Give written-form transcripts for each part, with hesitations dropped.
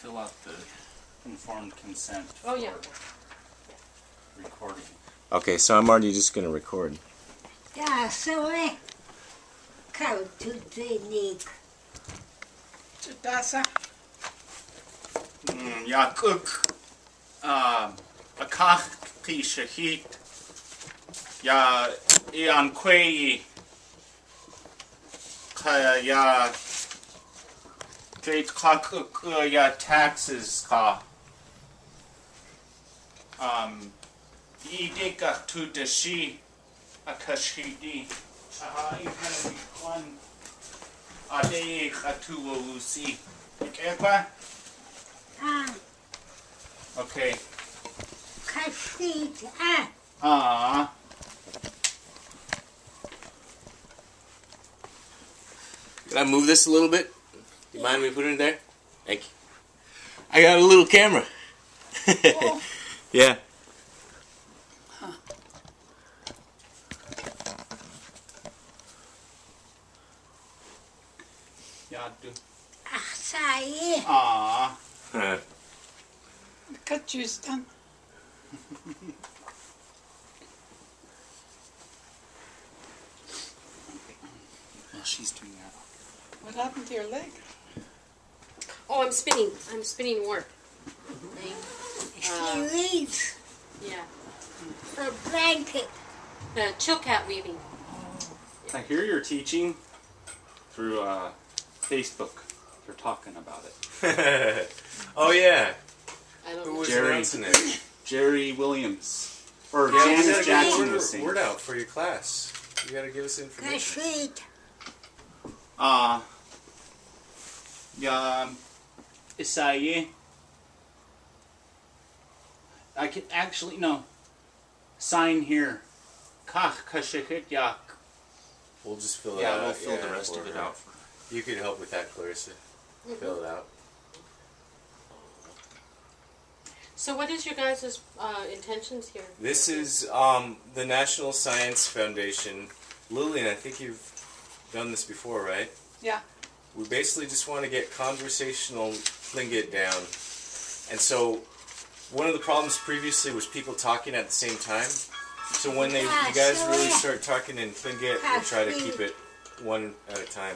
fill out the informed consent Oh, yeah. for recording. Okay, so I'm already just going to record. Ja, zo hè. Koud doet niet. Tasa. Ja, cook. Akach ti shahid. Ja, ian kwei. Ja, great cook ja taxes ka. Idika to the she akashidi. Ikana bikwan. Ade khatuwa lusi. Ekwa? Okay. Kashiet, Can I move this a little bit? Do you mind me putting it there? Thank you. I got a little camera. Oh. Yeah. Ja, du. Saai. Katjes dan. Well, she's doing that. What happened to your leg? Oh, I'm spinning work. She leaves Yeah. her blanket. Chilcat weaving. I hear you're teaching through Facebook. They're talking about it. Oh, yeah. I don't Who know. was Jerry. announcing it? Jerry Williams. Or Yeah, you Janice gotta Jackson get was the saying. word out for your class. You got to give us information. Kashiet. Ja, Isaye. I can actually, no. Sign here. Kach kashikit yak. We'll just fill it Yeah, out. we'll fill the rest for of it her. out. You could help with that, Clarissa. Fill it out. So what is your guys' intentions here? This is the National Science Foundation. Lillian, I think you've done this before, right? Yeah. We basically just want to get conversational Tlingit down. And so one of the problems previously was people talking at the same time. So when you guys really start talking in Tlingit, we'll try to keep it one at a time.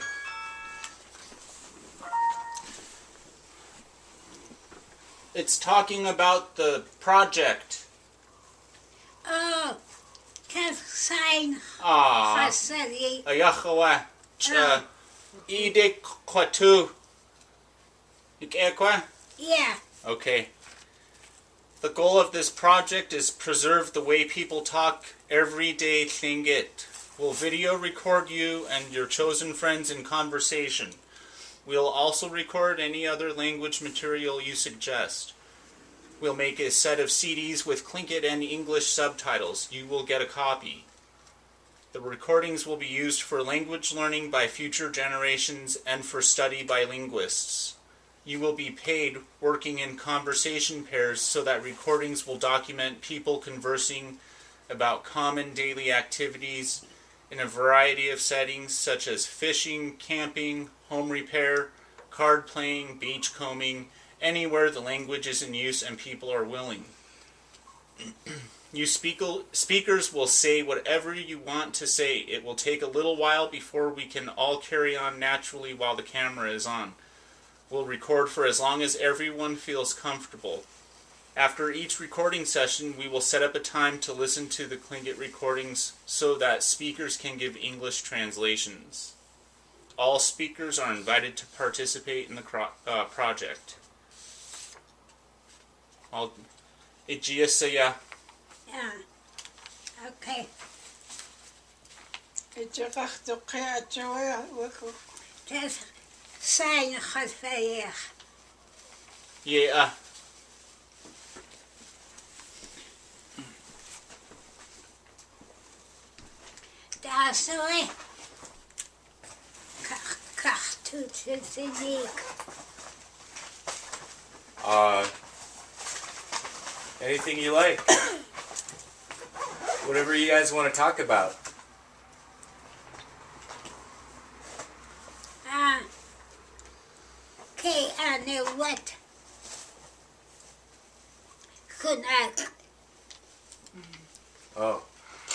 It's talking about the project. Oh, kas zijn Ah. Hasari. Ayachawa. Idik kwatu. Ikekwa? Yeah, Okay. The goal of this project is preserve the way people talk everyday Tlingit. We'll video record you and your chosen friends in conversation. We'll also record any other language material you suggest. We'll make a set of CDs with Tlingit and English subtitles. You will get a copy. The recordings will be used for language learning by future generations and for study by linguists. You will be paid working in conversation pairs so that recordings will document people conversing about common daily activities in a variety of settings such as fishing, camping, home repair, card playing, beachcombing, anywhere the language is in use and people are willing. You speakers will say whatever you want to say. It will take a little while before we can all carry on naturally while the camera is on. We'll record for as long as everyone feels comfortable. After each recording session, we will set up a time to listen to the Tlingit recordings so that speakers can give English translations. All speakers are invited to participate in the project. yeah. Okay. Kas zijn Hasari. Yeah. Daar zo hè. Kach doet het niet. Anything you like. Whatever you guys want to talk about. Okay, I know what. Kunak. Oh.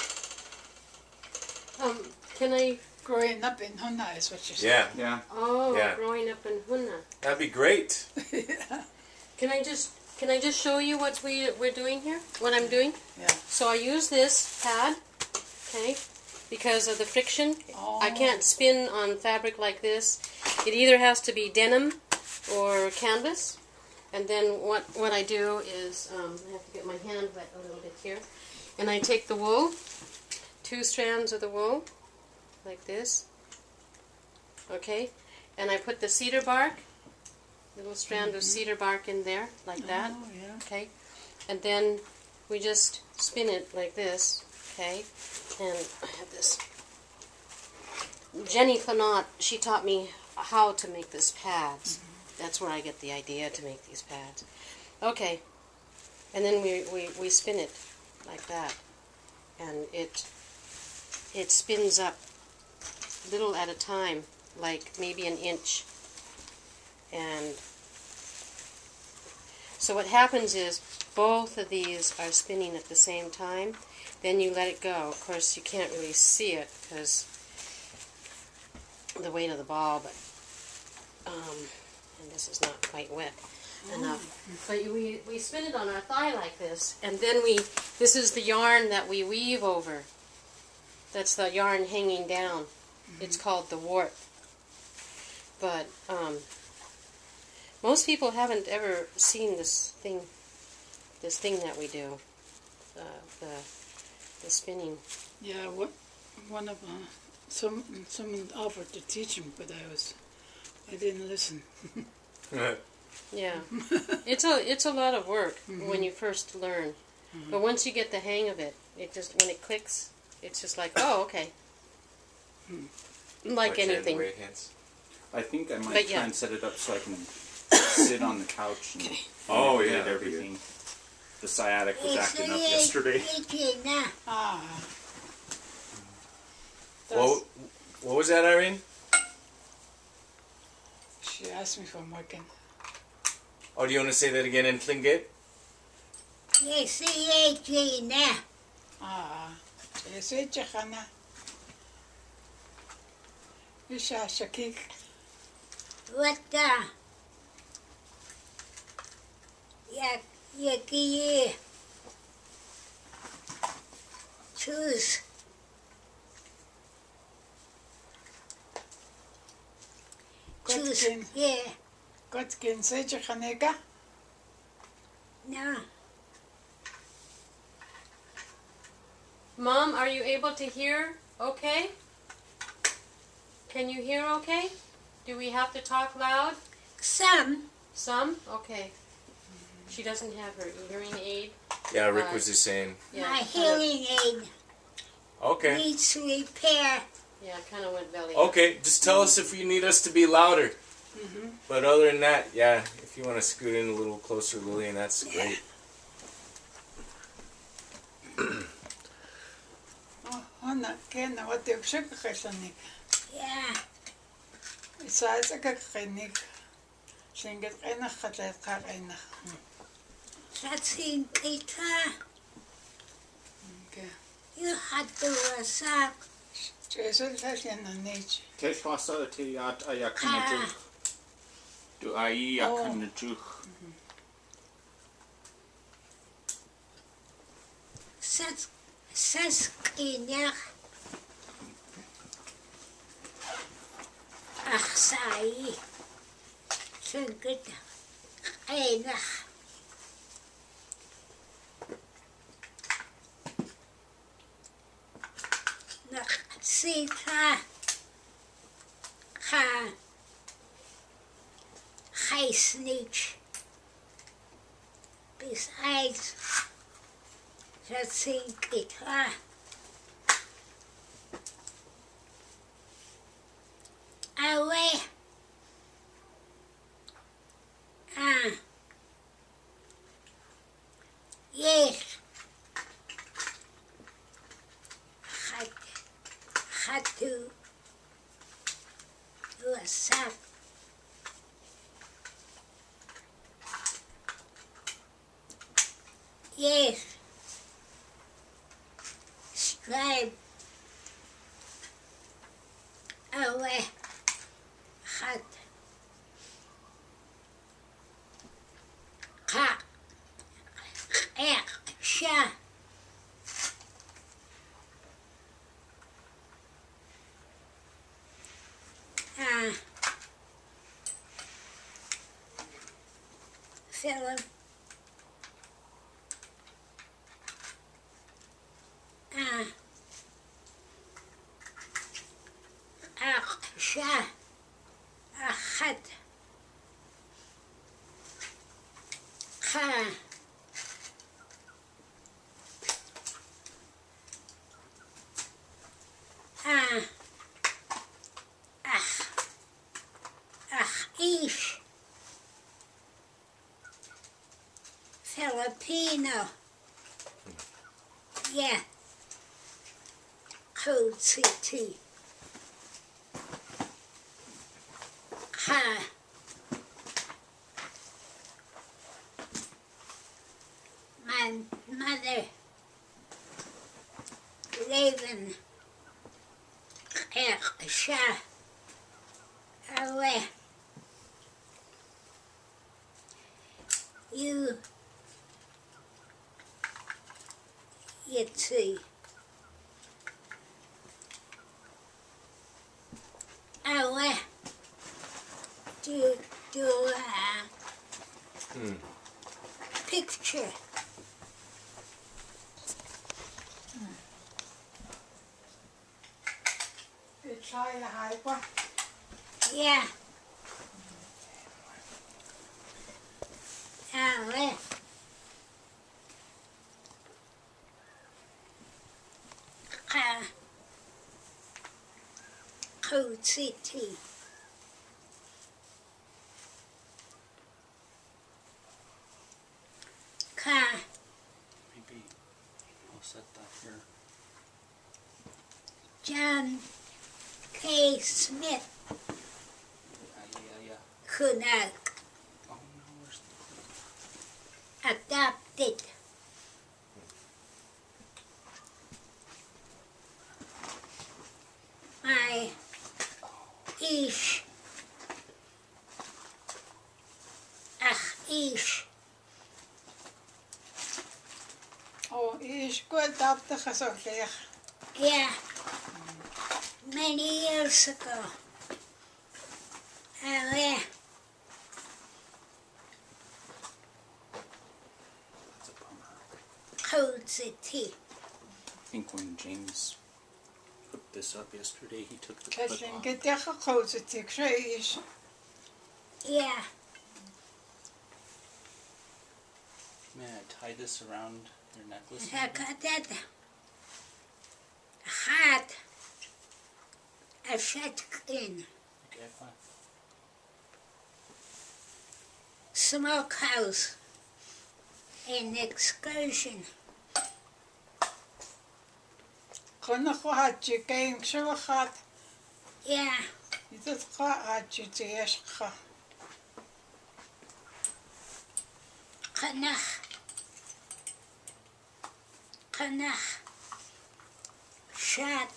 Can I? Growing up in Huna is what you said. Yeah. Yeah. Oh, Yeah. growing up in Huna. That'd be great. Can I just show you what we're doing here? What I'm doing? Yeah. So I use this pad, okay, because of the friction. Oh. I can't spin on fabric like this. It either has to be denim or canvas. And then what I do is, I have to get my hand wet a little bit here. And I take the wool, 2 strands of the wool, like this. Okay? And I put the cedar bark, little strand of cedar bark in there, like that. Oh, yeah. Okay? And then we just spin it like this, okay? And I have this. Jenny Fanot, she taught me how to make this pads. That's where I get the idea to make these pads. Okay. And then we spin it like that. And it spins up little at a time, like maybe an inch. And so what happens is both of these are spinning at the same time. Then you let it go. Of course, you can't really see it because the weight of the ball, but and this is not quite wet enough. But we spin it on our thigh like this, and then this is the yarn that we weave over. That's the yarn hanging down. It's called the warp. But most people haven't ever seen this thing that we do, the spinning. Yeah, one of someone offered to teach him, but I didn't listen. Yeah, it's a lot of work when you first learn, but once you get the hang of it, when it clicks, it's just like, oh, okay. Like Watch it in the anything. way it hits. I think I might But try yeah. and set it up so I can sit on the couch and Oh, manipulate yeah, that'd be everything. The sciatic was acting up yesterday. Ah. What was that, Irene? She asked me if I'm working. Oh, do you want to say that again in Tlingit? Ah. Say Chahana. Isha Shakik. What the? Yaki. Choose. Choose. Kotkin. Yeah. Kotkin. Say Chahaneka. No. Mom, are you able to hear okay? Can you hear okay? Do we have to talk loud? Some. Some? Okay. She doesn't have her hearing aid. Yeah, Rick was just saying. Yeah, My kind of- hearing aid Okay. needs repair. Yeah, kind of went belly. Okay, just tell us if you need us to be louder. But other than that, yeah, if you want to scoot in a little closer, Lillian, that's great. Oh, Hana. Kena. What the Shakasanik. Yeah. It's a Kakanik. Shinget Ena Hatat Karena. That's in Peter. Okay. You had to wasak. Jesel Hasiana Nage. Teshwasa te yat ayakanajuk. Do ai yakanajuk. Saskinyach. Achsai. Singit. Einach. Nach Sita. Ha. Heisnich. Besides, that's it. Away. Yes. Had to do a sap. Yes. Stripe. Away. Hot. Ka. Sha. Philip. Sha. Ahad. Ka. Ish. Filipino. Yeah. Code City. Ha. My mother. Raven. Sha. Away. You see. Away. Do picture. Try a high one. Yeah. Away. Code City. Maybe I'll set that here. John K. Smith. Yeah. Kunak. Oh no, where's the Adopted. My Ish. Ish. Oh, is good up the Chazorlech. Yeah. Many years ago. Yeah. That's a bummer. Code City. I think when James hooked this up yesterday, he took the clip Kathleen, off. get the code City. Is Yeah. May I tie this around your necklace? Hakadat. Hat. A shotgun. Okay, fine. Smokehouse. An excursion. Konachhat you game so hot. Yeah. You just got you to Yeshka. Kanach. Shot.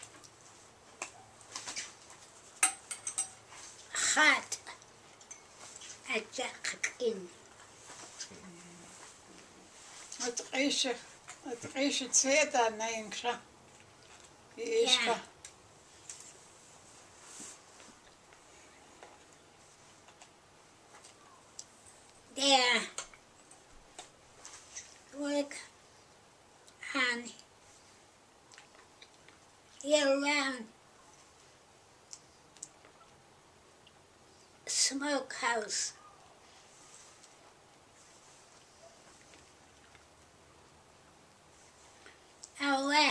Hot. A jacket. Het is het zeer dan Nainksha. Yeshka. There. Work on year-round smokehouse. Away.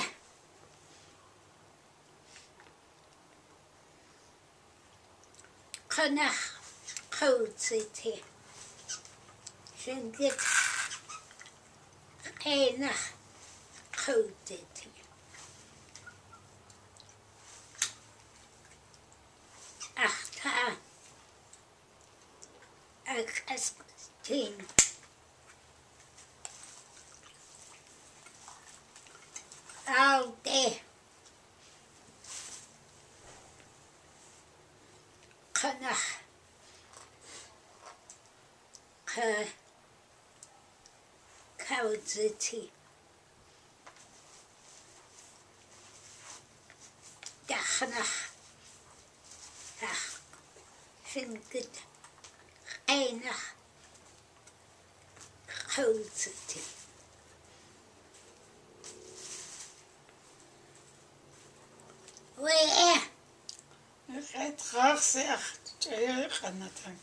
Kanach Code City. Shindik Kanach Code City. Achta Akastin all day. Canach. Cowzity. Dachnach. Ach. Fingit. Einach. Cowzity. Where? Het graag zegt, je kan het dan.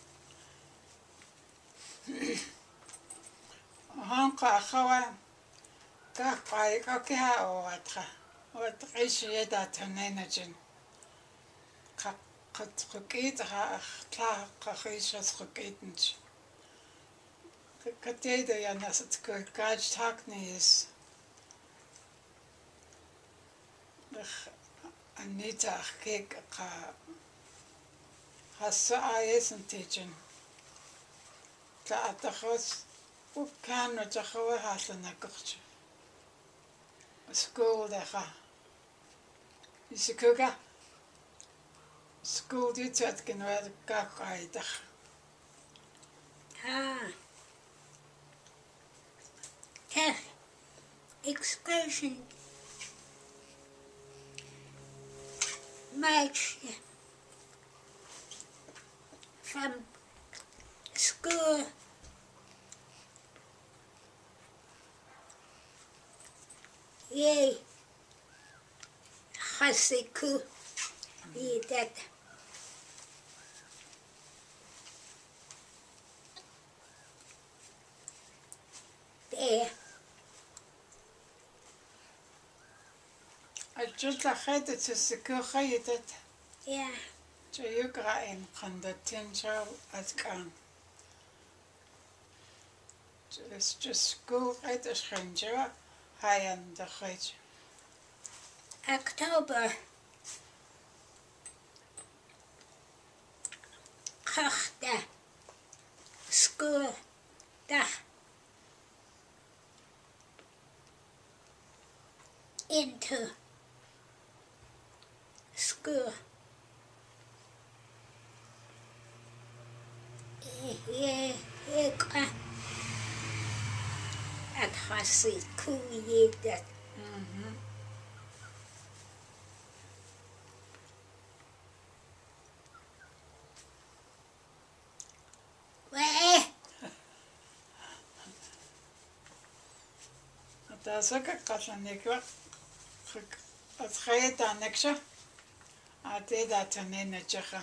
Hanka gawa, kakai kakia o atra, wat is je dat een energie? Kat geketen ha, klaar geketen geketen. Katede ja nas het kaaj tak niet is. Anita keek hassa ayesen teachen. Ta atachos up kan no tachawa hasana kurch. School dacha. Isikuga. School dit het kenwer kakai dag. Tech. Excursion. March from school yay hasiku that there I just had it to secure it. yeah So you got in condensation as can. It's just school right as stranger high and the height. October Kochta school da into school at hasi kuye that where That's a good question. It's great and next year. I did that in the Czech.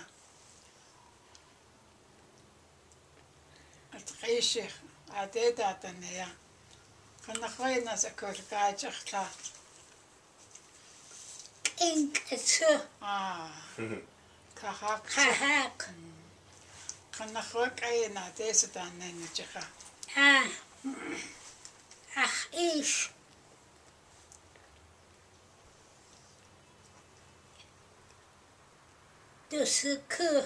It's great. I did that in the Can I find as a good guy just ink it's Ah, Kahak. kahak Can I work in a desert and in the Czech? ach ish dus ku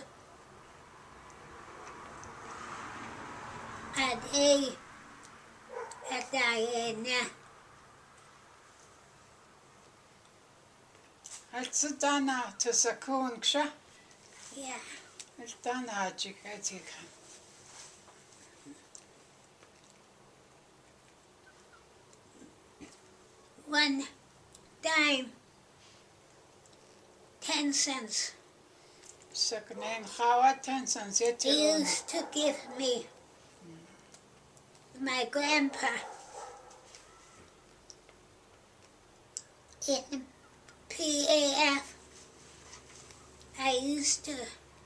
at Diana It's a dana to Sakun Ksha. yeah It's dana Jikatika. one dime 10 cents Second name Hawa Tenson he Zeti. used to give me my grandpa in PAF. I used to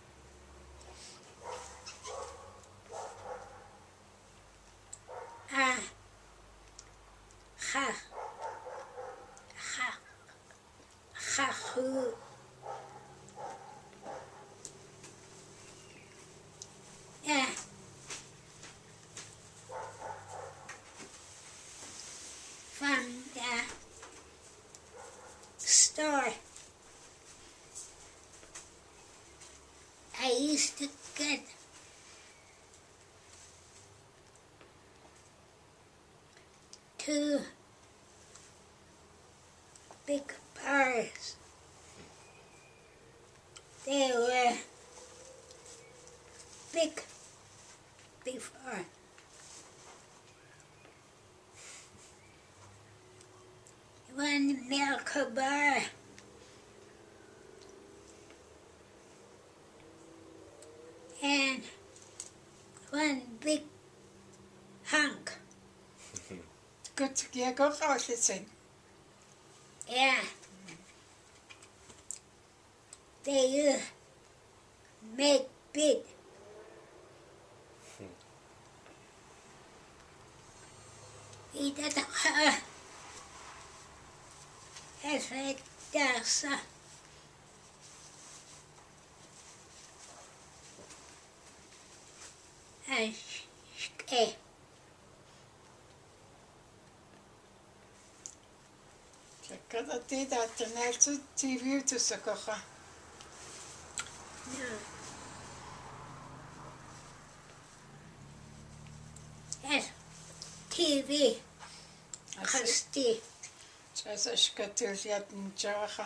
who from the store. I used to get big birds. They were big before. One milk bar. And one big hunk. Good, yeah, go out, listen. Yeah. They make big. Eat at the as right there, sir. Okay. Kada ti dat de net TV te sakocha. No. Yes. TV. Christy. Chasa shkatil yat njacha.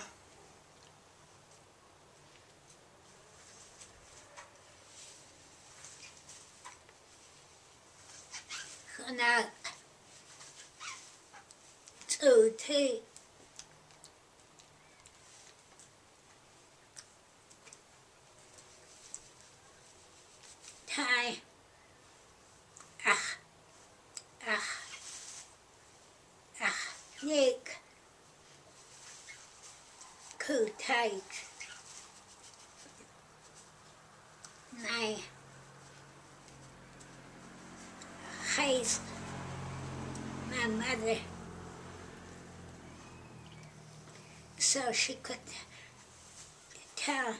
Gonna to take. Thai. Nick. Coo tight. My face. My mother. So she could tell.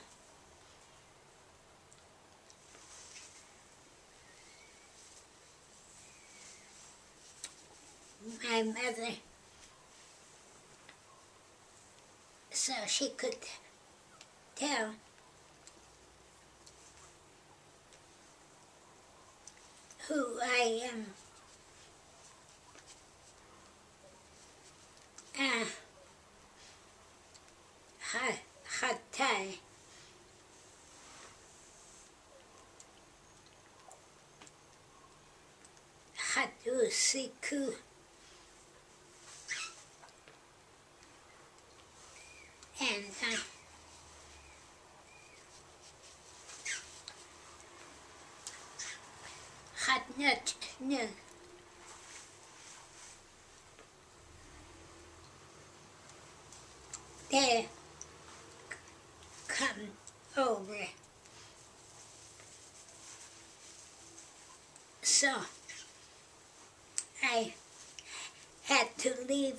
My mother, so she could tell who I am. Hatai. Hatusiku. And Hatnut no. They come over. So I had to leave.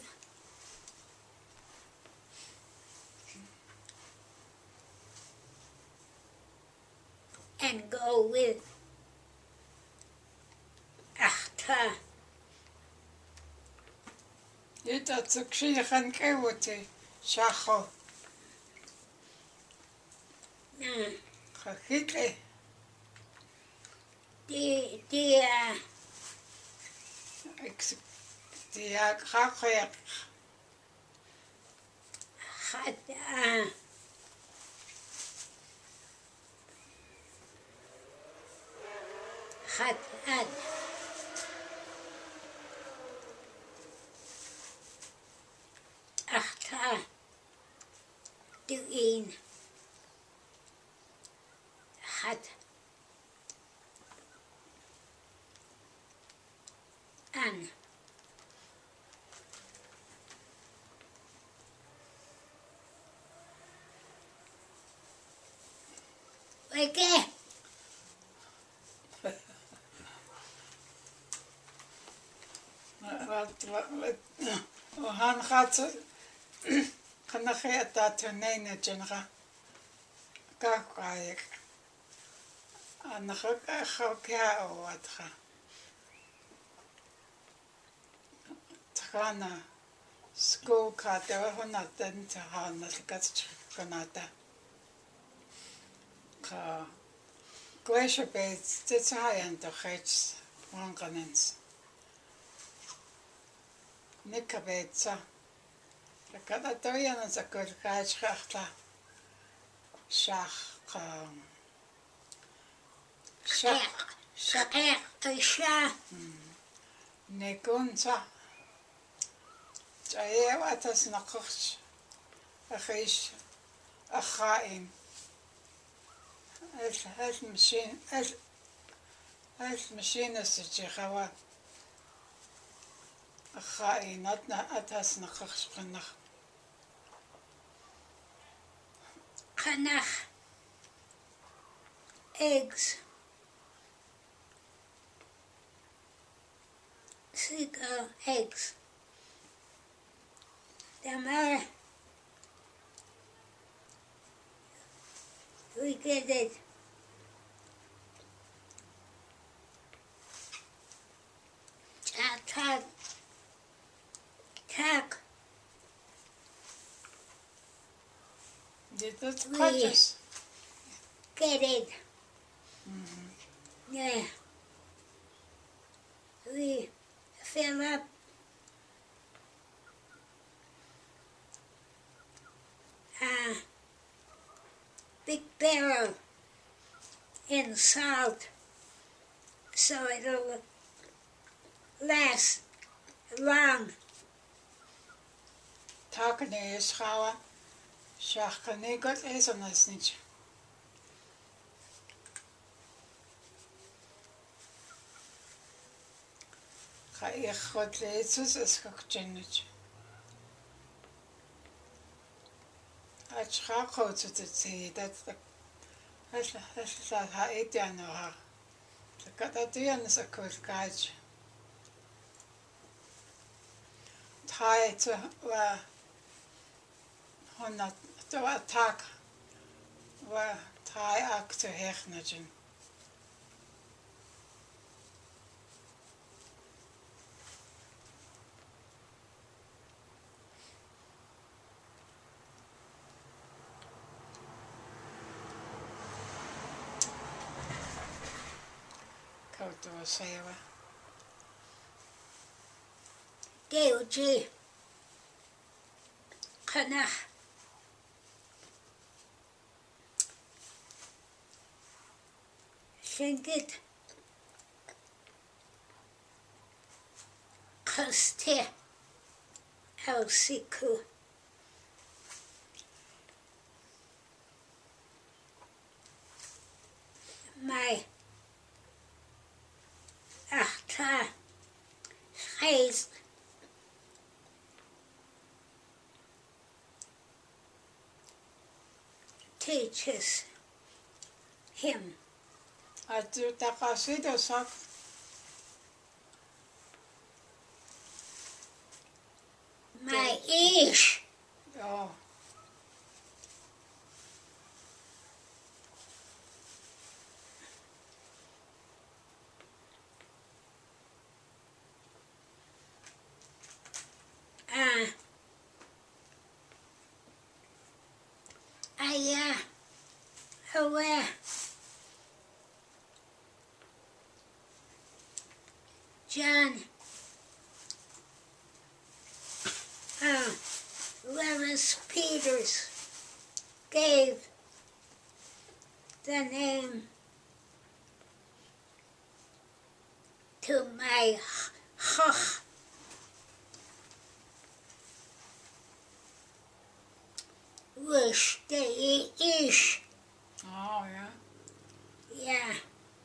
And go with Achta. Ita tsukshi khan kewote shacho. Khakite. The Dia khakhe. had Achta doing had an okay. Han gaat kan ge dat tonene genera. Kakwaik. An khokya watha. Trana school ka de hona den ta hana kat kanata. Ka glacier beds it's high and the heights one canons. Nikabetsa Kada toyana sa kulkaj khachla. Shach shach shach Isha. nekunsa. Jayewa tas nakuch. Akhish akhaim. Es machine es machine sitjawa. Akhaim atna atas nakuch qanakh. Kanach. Eggs. 6 eggs. The mother. We get it. Tak. Dit Oui. kajus. Get it. Yeah. We fill up a big barrel in salt so it'll last long. Takne is gawa. Shach kanegot is on us nich. Ga ich god leetsus is gekchenich. Ach ga goed te see dat has ha etiano ha. The katatian is a cool gauge. Thai to honna to attack wa Thai act to hechnagen. Kauto sewa. Geuji. Kanach. Shingit. Kaste. Elsiku. My achta Hayes teaches him. Atu takasido sak. My ish. Oh. Aware. John. Lewis Peters gave the name to my Chach. Wish they ish. Oh, yeah. Yeah.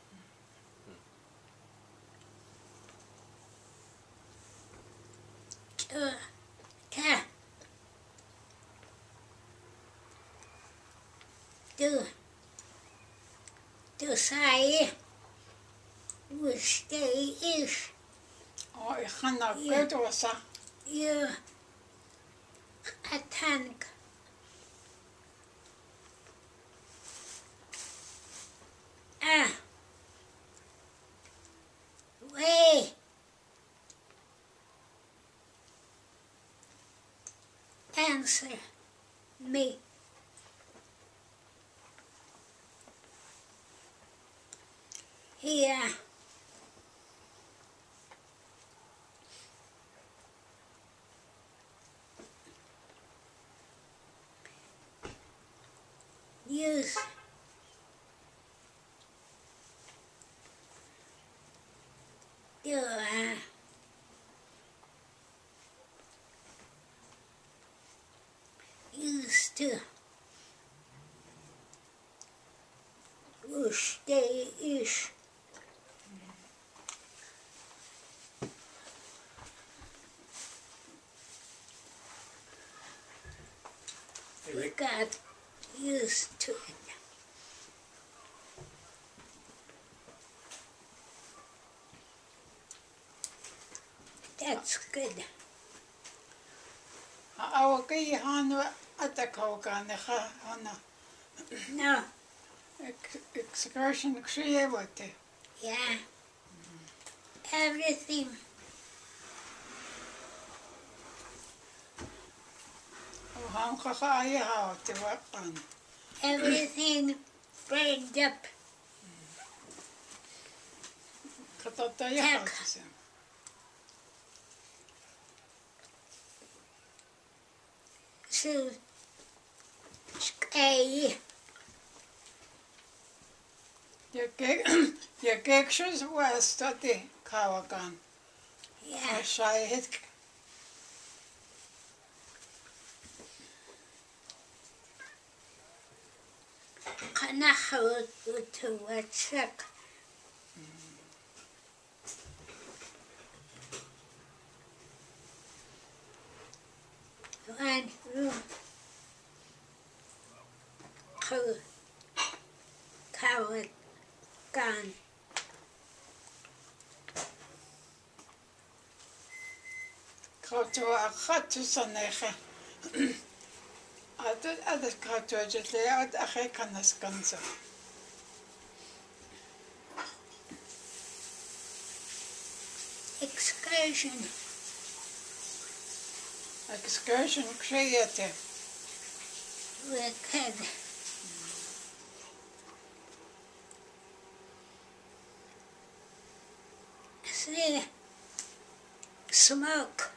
Ta. Do say wish they ish. Oh, ik ga naar Ja. Kutosa. You a tank. Way. Answer me. Here. you used to stay ish. We got used to it. That's good. Awaki hanu atakaukaneha hana No, excursion creativity. yeah. Everything. Hankaha ayaha te wakan. Everything burned up. Katataya hatse. So, stay. Je kekshus west at the kawakan. Yeah. Shai hit Kanahaut to a check. One room. Coward gone. kautu a khatu saneha. Adat kautu jetle ad ahe kanas kansa. Excursion. Excursion creative. Wicked. See, smoke.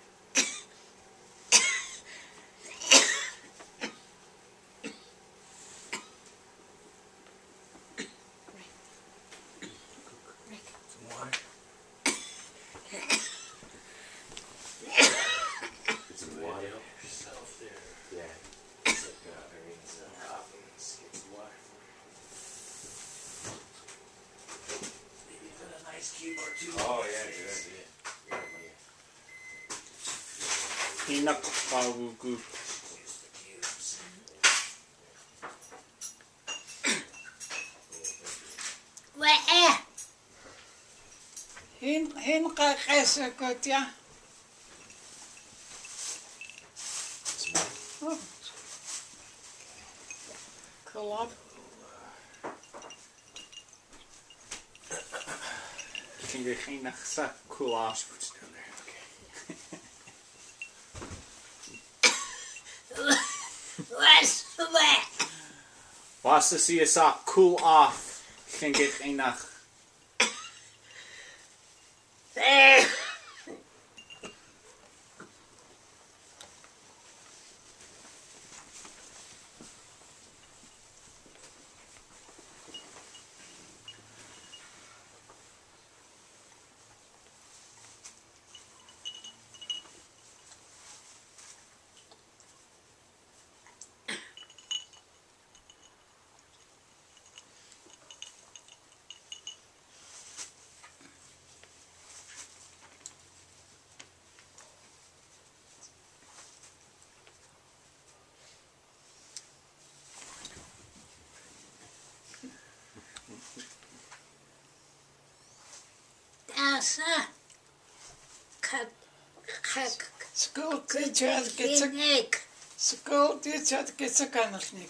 Some water. Some water. Yourself there. Yeah. It's like Irene's coffee. Let's get some water. Maybe put a nice cube or two. Oh yeah, good idea. Good idea. Pinakawugu. Use the cubes. Where? Hin kakesa kotya. Oh. Collab. Ging er geen nachtsa cool af. What's down there? Okay. What's where? Was te zie je sa cool af. Ging er geen nacht. Asa. School teacher gets a Nick. school teacher gets a kanalnik.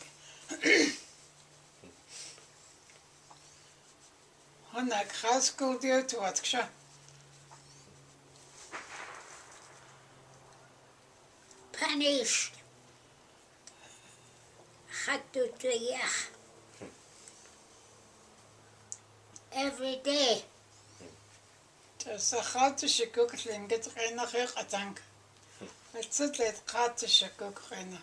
Honak high school deal to what ksha. Punished. Hatu tuyah. Every day. Just a hatu shikuk linget reina her atank. It's a let hatu shikuk reina.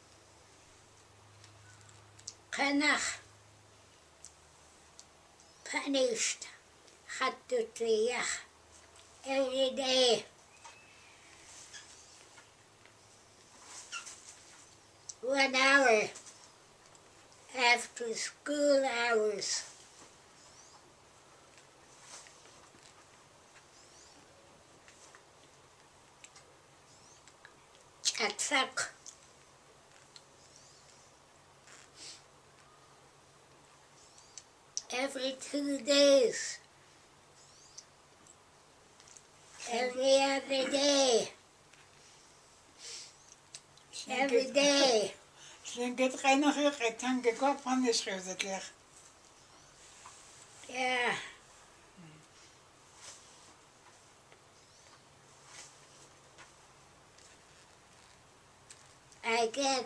Kanach. punished. Hattutia. Every day. 1 hour after school hours. Chatsak. Every 2 days. Every other day. Every day. Slinget geen gegeet, dan ik op van de schrift het leg. Yeah. I get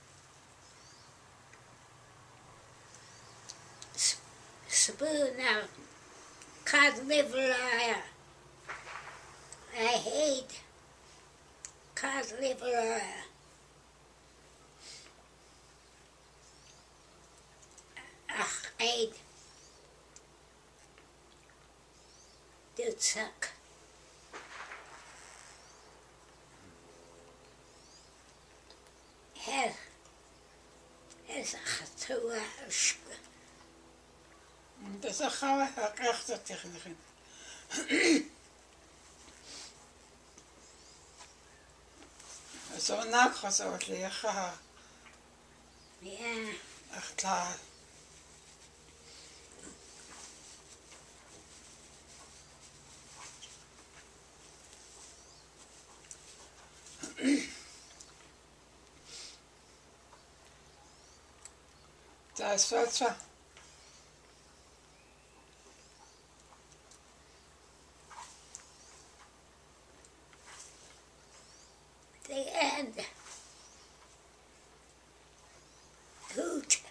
spoon of cod liver oil. I hate cod liver oil. Ach, dit suck. Is een getouwhuis. Dus dan gaan we rechter tegen de grond. Zo naakt zo het liggen. Ja. Echt klaar. Dat is wat zo. The end. Hoot.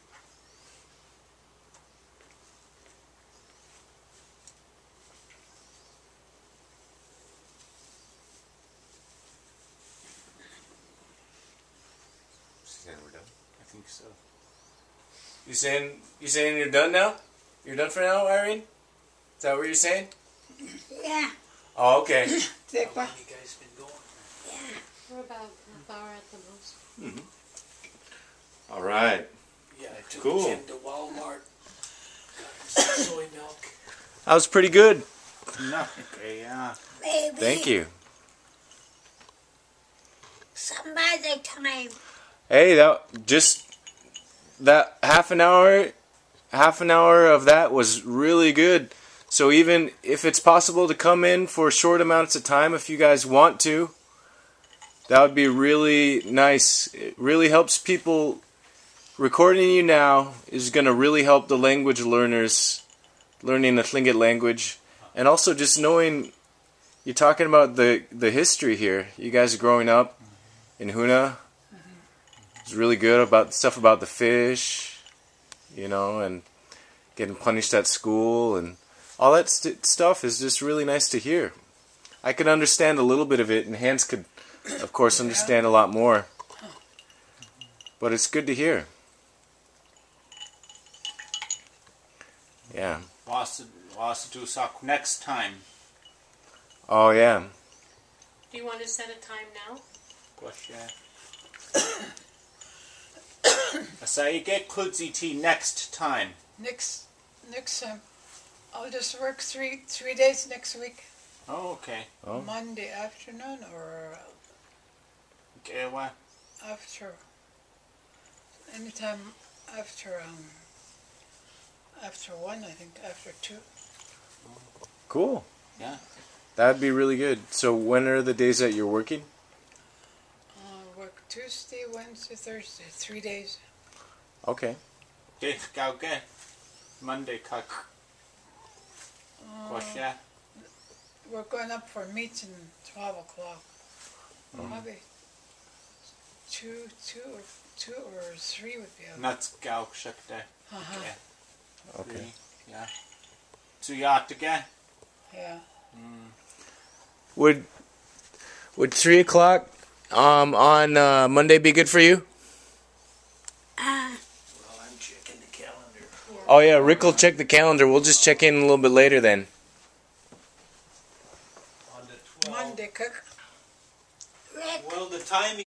Saying we're done? I think so. You saying you're done now? You're done for now, Irene? Is that what you're saying? Yeah. Oh, okay. Zeg How maar. long you guys been going? Yeah. For about half hour at the most. All right. Yeah, I took Cool. Jim to Walmart. Got him some soy milk. That was pretty good. No. Okay, yeah. Maybe Thank you. some other time. Hey, that half an hour of that was really good. So even if it's possible to come in for short amounts of time, if you guys want to, that would be really nice. It really helps people. Recording you now is going to really help the language learners learning the Tlingit language, and also just knowing you're talking about the history here. You guys are growing up in Huna. It's really good about stuff about the fish, and getting punished at school, and all that stuff is just really nice to hear. I could understand a little bit of it, and Hans could, of course, understand a lot more. But it's good to hear. Yeah. Was do suck next time. Oh, yeah. Do you want to set a time now? Question. Asaige kudzi tea next time. Next I'll just work three days next week. Oh, okay. Oh. Monday afternoon or Okay, well, after anytime after 1, I think, after 2. Cool. yeah. That'd be really good. So when are the days that you're working? Work Tuesday, Wednesday, Thursday, 3 days. Okay. Okay, gauge. Monday kak. Question. We're going up for meeting 12 o'clock. Probably 2 or 3 would be okay. Nuts gau shakde. Uh-huh. Okay. Yeah. Tuyatike. Yeah. Would 3 o'clock on Monday be good for you? Well, I'm checking. checking the calendar. Oh yeah, Rick will check the calendar. We'll just check in a little bit later then. On the 12th. Monday, cook. Rick. Well, the timing.